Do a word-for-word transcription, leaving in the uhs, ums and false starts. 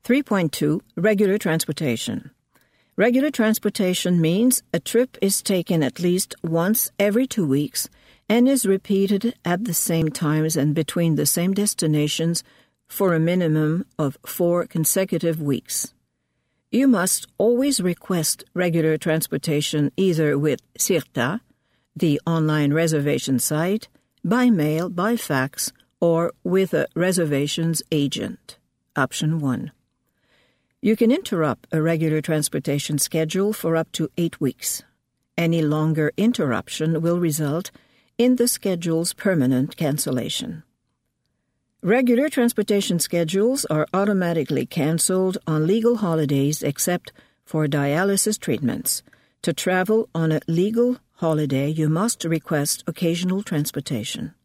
three point two. Regular transportation. Regular transportation means a trip is taken at least once every two weeks and is repeated at the same times and between the same destinations for a minimum of four consecutive weeks. You must always request regular transportation either with Sirta, the online reservation site, by mail, by fax, or with a reservations agent. Option one. You can interrupt a regular transportation schedule for up to eight weeks. Any longer interruption will result in the schedule's permanent cancellation. Regular transportation schedules are automatically canceled on legal holidays except for dialysis treatments. To travel on a legal holiday, you must request occasional transportation.